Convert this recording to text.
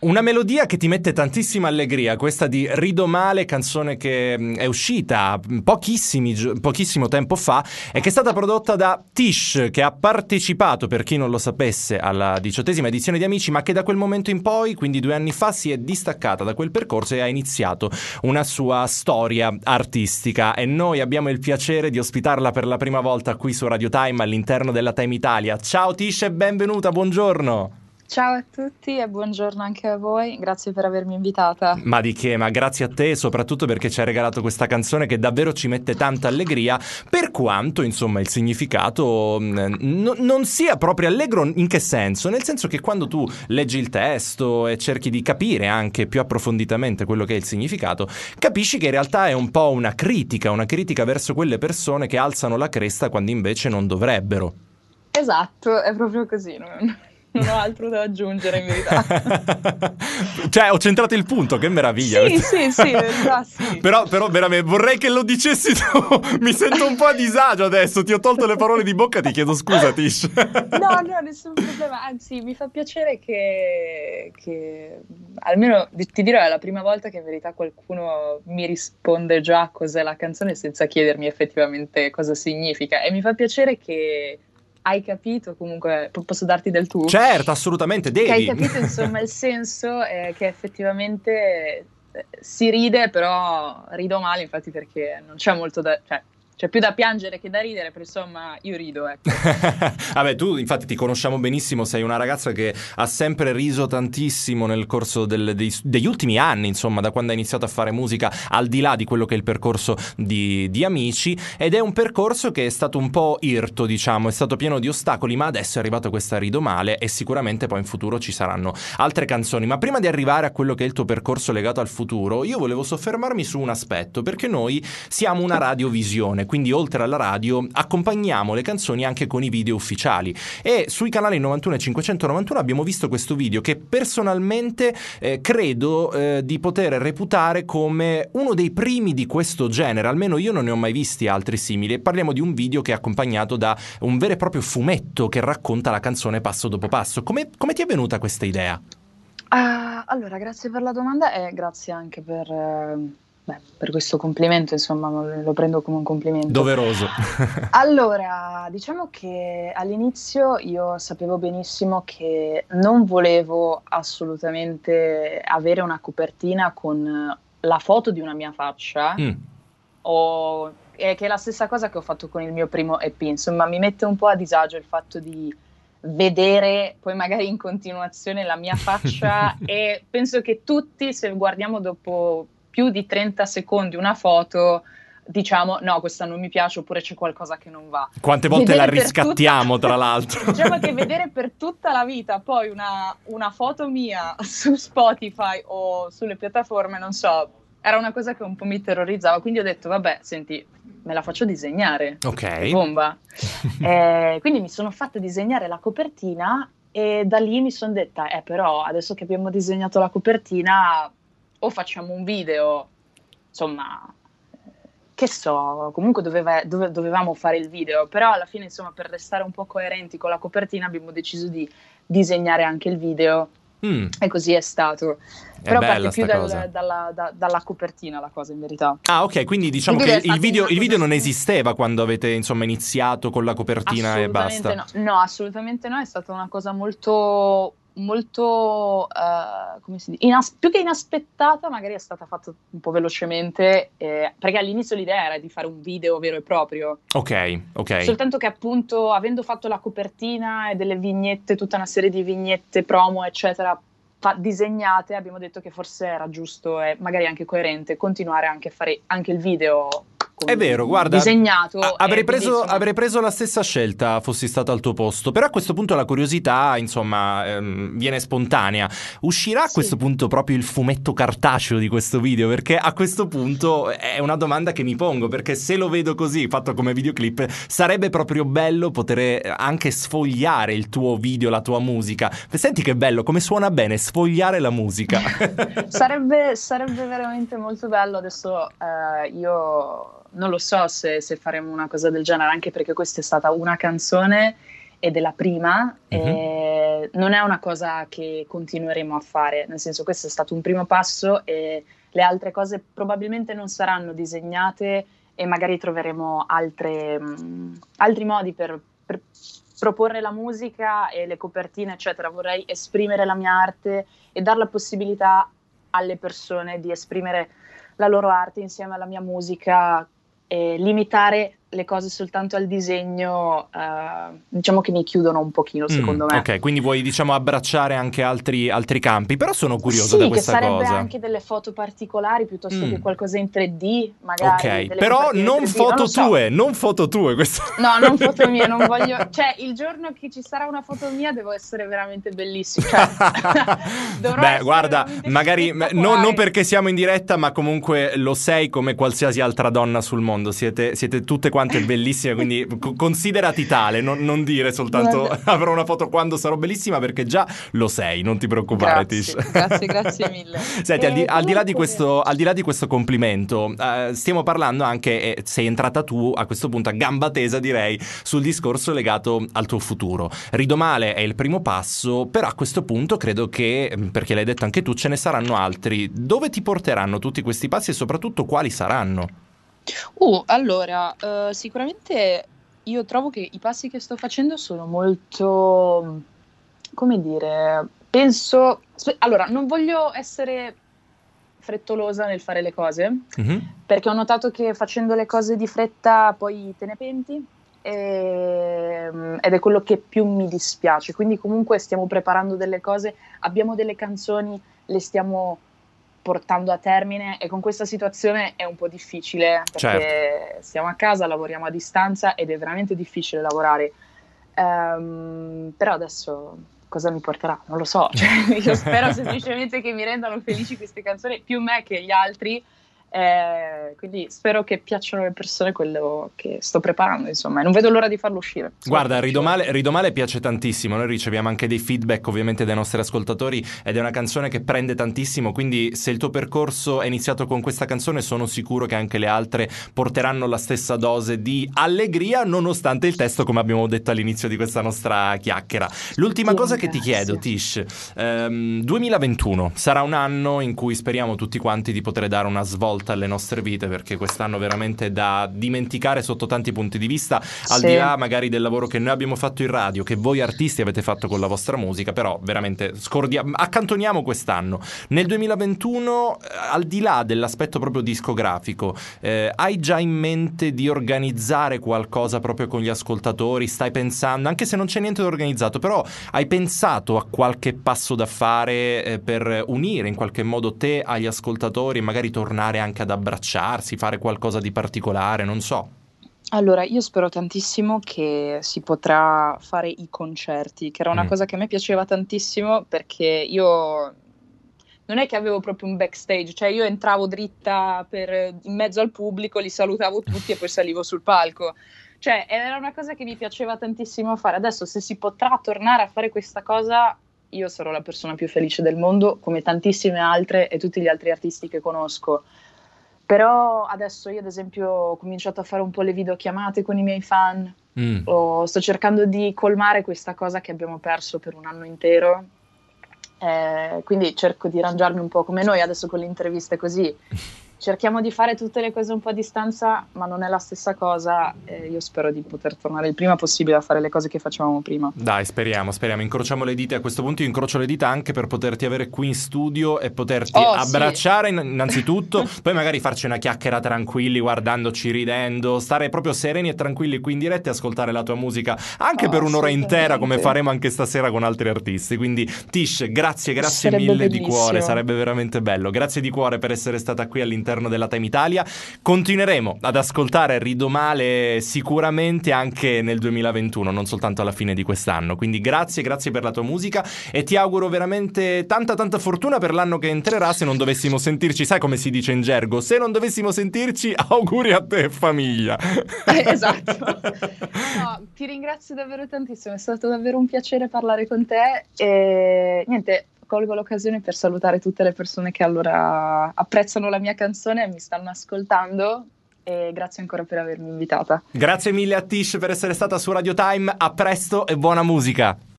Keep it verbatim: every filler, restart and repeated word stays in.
Una melodia che ti mette tantissima allegria, questa di Rido Male, canzone che è uscita pochissimi, pochissimo tempo fa e che è stata prodotta da Tish, che ha partecipato, per chi non lo sapesse, alla diciottesima edizione di Amici, ma che da quel momento in poi, quindi due anni fa, si è distaccata da quel percorso e ha iniziato una sua storia artistica, e noi abbiamo il piacere di ospitarla per la prima volta qui su Radio Time all'interno della Time Italia. Ciao Tish e benvenuta, buongiorno. Ciao a tutti e buongiorno anche a voi, grazie per avermi invitata. Ma di che, ma grazie a te, soprattutto perché ci hai regalato questa canzone che davvero ci mette tanta allegria, per quanto insomma il significato n- non sia proprio allegro. In che senso? Nel senso che quando tu leggi il testo e cerchi di capire anche più approfonditamente quello che è il significato, capisci che in realtà è un po' una critica, una critica verso quelle persone che alzano la cresta quando invece non dovrebbero. Esatto, è proprio così, non... Non ho altro da aggiungere in verità. Cioè, ho centrato il punto, che meraviglia. Sì, sì, sì, in verità sì. Però, però veramente, vorrei che lo dicessi tu. Mi sento un po' a disagio adesso, ti ho tolto le parole di bocca, ti chiedo scusa, Tish. No, no, nessun problema. Anzi, mi fa piacere che, che almeno, ti dirò, è la prima volta che in verità qualcuno mi risponde già cos'è la canzone senza chiedermi effettivamente cosa significa. E mi fa piacere che hai capito, comunque posso darti del tu? Certo, assolutamente, devi. Che hai capito insomma il senso, è che effettivamente si ride, però rido male, infatti, perché non c'è molto da... Cioè, c'è più da piangere che da ridere, però insomma io rido, ecco. Vabbè, tu infatti ti conosciamo benissimo, sei una ragazza che ha sempre riso tantissimo nel corso del, dei, degli ultimi anni, insomma, da quando hai iniziato a fare musica, al di là di quello che è il percorso di, di Amici, ed è un percorso che è stato un po' irto, diciamo, è stato pieno di ostacoli, ma adesso è arrivato questa Rido Male e sicuramente poi in futuro ci saranno altre canzoni. Ma prima di arrivare a quello che è il tuo percorso legato al futuro, io volevo soffermarmi su un aspetto, perché noi siamo una radiovisione, quindi oltre alla radio accompagniamo le canzoni anche con i video ufficiali, e sui canali novantuno e cinquecentonovantuno abbiamo visto questo video che personalmente eh, credo eh, di poter reputare come uno dei primi di questo genere, almeno io non ne ho mai visti altri simili. Parliamo di un video che è accompagnato da un vero e proprio fumetto che racconta la canzone passo dopo passo. Come, come ti è venuta questa idea? Uh, allora, grazie per la domanda e grazie anche per... Uh... Beh, per questo complimento, insomma, lo prendo come un complimento. Doveroso. Allora, diciamo che all'inizio io sapevo benissimo che non volevo assolutamente avere una copertina con la foto di una mia faccia, mm. o, è che è la stessa cosa che ho fatto con il mio primo E P, insomma, mi mette un po' a disagio il fatto di vedere poi magari in continuazione la mia faccia e penso che tutti, se guardiamo dopo più di trenta secondi una foto, diciamo no, questa non mi piace, oppure c'è qualcosa che non va. Quante volte vedere la riscattiamo tutta... tra l'altro. Diciamo che vedere per tutta la vita poi una, una foto mia su Spotify o sulle piattaforme, non so, era una cosa che un po' mi terrorizzava, quindi ho detto vabbè, senti, me la faccio disegnare. Ok. Bomba. eh, quindi mi sono fatta disegnare la copertina e da lì mi sono detta, eh però adesso che abbiamo disegnato la copertina o facciamo un video, insomma, che so, comunque doveva, dove, dovevamo fare il video, però alla fine, insomma, per restare un po' coerenti con la copertina abbiamo deciso di disegnare anche il video, mm. e così è stato. È però bella parte più sta dal, cosa. Dalla, da, dalla copertina la cosa, in verità. Ah, ok, quindi diciamo il che video il video, il video non cosa... esisteva quando avete, insomma, iniziato con la copertina e basta? No. no, assolutamente no, è stata una cosa molto... molto uh, come si dice? Inas- più che inaspettata, magari è stata fatta un po' velocemente, eh, perché all'inizio l'idea era di fare un video vero e proprio. Ok, ok. Soltanto che appunto, avendo fatto la copertina e delle vignette, tutta una serie di vignette, promo, eccetera, fa- disegnate, abbiamo detto che forse era giusto e magari anche coerente continuare anche a fare anche il video. È vero, guarda, disegnato. A- avrei, preso, insomma... avrei preso la stessa scelta fossi stato al tuo posto, però a questo punto la curiosità, insomma, ehm, viene spontanea. Uscirà a sì. questo punto proprio il fumetto cartaceo di questo video? Perché a questo punto è una domanda che mi pongo, perché se lo vedo così, fatto come videoclip, sarebbe proprio bello poter anche sfogliare il tuo video, la tua musica. Senti che bello, come suona bene, sfogliare la musica. sarebbe, sarebbe veramente molto bello. Adesso eh, io... non lo so se, se faremo una cosa del genere, anche perché questa è stata una canzone ed è la prima, mm-hmm. e eh, non è una cosa che continueremo a fare, nel senso questo è stato un primo passo e le altre cose probabilmente non saranno disegnate e magari troveremo altre, mh, altri modi per, per proporre la musica e le copertine, eccetera. Vorrei esprimere la mia arte e dar la possibilità alle persone di esprimere la loro arte insieme alla mia musica e limitare le cose soltanto al disegno, uh, diciamo che mi chiudono un pochino, secondo mm, me. Ok, quindi vuoi, diciamo, abbracciare anche altri, altri campi, però sono curioso Sì, da che questa sarebbe cosa. anche delle foto particolari piuttosto Mm. che qualcosa in tre D, magari Ok, delle però copertine non in tre D, non foto lo so. tue, non foto tue. Questo... No, non foto mie, non voglio... Cioè, il giorno che ci sarà una foto mia devo essere veramente bellissima. Cioè, dovrò Beh, essere guarda, veramente magari no, spettacolare. non perché siamo in diretta, ma comunque lo sei come qualsiasi altra donna sul mondo. Siete, siete tutte quante bellissime, quindi co- considerati tale, non, non dire soltanto avrò una foto quando sarò bellissima, perché già lo sei, non ti preoccupare, Grazie, Tish. grazie, grazie mille. Senti, al di, E al di là di comunque... questo, al di là di questo complimento, eh, stiamo parlando anche, eh, sei entrata tu a questo punto a gamba tesa, direi, sul discorso legato al tuo futuro. Ridomale è il primo passo, però a questo punto credo che, perché l'hai detto anche tu, ce ne saranno altri. Dove ti porteranno tutti questi passi e soprattutto quali saranno? Uh, allora, uh, sicuramente io trovo che i passi che sto facendo sono molto, come dire, penso... Allora, non voglio essere frettolosa nel fare le cose, Mm-hmm. perché ho notato che facendo le cose di fretta poi te ne penti e, ed è quello che più mi dispiace. Quindi comunque stiamo preparando delle cose, abbiamo delle canzoni, le stiamo portando a termine e con questa situazione è un po' difficile perché Certo. stiamo a casa, lavoriamo a distanza ed è veramente difficile lavorare. Um, però adesso cosa mi porterà? Non lo so, cioè, io spero semplicemente che mi rendano felici queste canzoni, più me che gli altri, eh, quindi spero che piacciono alle persone quello che sto preparando, insomma, e non vedo l'ora di farlo uscire. Sono Guarda, fiduciosa. Ridomale, Ridomale piace tantissimo, noi riceviamo anche dei feedback ovviamente dai nostri ascoltatori ed è una canzone che prende tantissimo, quindi se il tuo percorso è iniziato con questa canzone sono sicuro che anche le altre porteranno la stessa dose di allegria nonostante il testo, come abbiamo detto all'inizio di questa nostra chiacchiera. L'ultima Ti cosa che ti ringrazio. chiedo, Tish, ehm, duemilaventuno sarà un anno in cui speriamo tutti quanti di poter dare una svolta alle nostre vite, perché quest'anno veramente da dimenticare sotto tanti punti di vista, al Sì. di là magari del lavoro che noi abbiamo fatto in radio, che voi artisti avete fatto con la vostra musica, però veramente scordiamo, accantoniamo quest'anno. Nel duemilaventuno, eh, al di là dell'aspetto proprio discografico, eh, hai già in mente di organizzare qualcosa proprio con gli ascoltatori? Stai pensando, anche se non c'è niente da organizzato, però hai pensato a qualche passo da fare eh, per unire in qualche modo te agli ascoltatori e magari tornare anche ad abbracciarsi, fare qualcosa di particolare, non so. Allora, io spero tantissimo che si potrà fare i concerti, che era una Mm. cosa che a me piaceva tantissimo perché io non è che avevo proprio un backstage, cioè io entravo dritta per, in mezzo al pubblico, li salutavo tutti e poi salivo sul palco. Cioè, era una cosa che mi piaceva tantissimo fare. Adesso, se si potrà tornare a fare questa cosa, io sarò la persona più felice del mondo, come tantissime altre e tutti gli altri artisti che conosco. Però adesso io ad esempio ho cominciato a fare un po' le videochiamate con i miei fan, Mm. o sto cercando di colmare questa cosa che abbiamo perso per un anno intero, eh, quindi cerco di arrangiarmi un po' come noi adesso con le interviste così. Cerchiamo di fare tutte le cose un po' a distanza, ma non è la stessa cosa. Eh, io spero di poter tornare il prima possibile a fare le cose che facevamo prima. Dai, speriamo, speriamo. Incrociamo le dita. A questo punto io incrocio le dita anche per poterti avere qui in studio e poterti Oh, abbracciare in- innanzitutto, poi magari farci una chiacchiera tranquilli, guardandoci, ridendo, stare proprio sereni e tranquilli qui in diretta e ascoltare la tua musica anche Oh, per un'ora intera, come assolutamente. faremo anche stasera con altri artisti. Quindi Tish, grazie, grazie Sarebbe mille di bellissimo. cuore, sarebbe veramente bello. Grazie di cuore per essere stata qui all'interno della Time Italia. Continueremo ad ascoltare Ridomale sicuramente anche nel duemilaventuno, non soltanto alla fine di quest'anno. Quindi grazie, grazie per la tua musica e ti auguro veramente tanta tanta fortuna per l'anno che entrerà. Se non dovessimo sentirci, sai come si dice in gergo, se non dovessimo sentirci, auguri a te e famiglia. Eh, esatto. No, ti ringrazio davvero tantissimo, è stato davvero un piacere parlare con te e niente, colgo l'occasione per salutare tutte le persone che allora apprezzano la mia canzone e mi stanno ascoltando, e grazie ancora per avermi invitata. Grazie mille a Tish per essere stata su Radio Time, a presto e buona musica.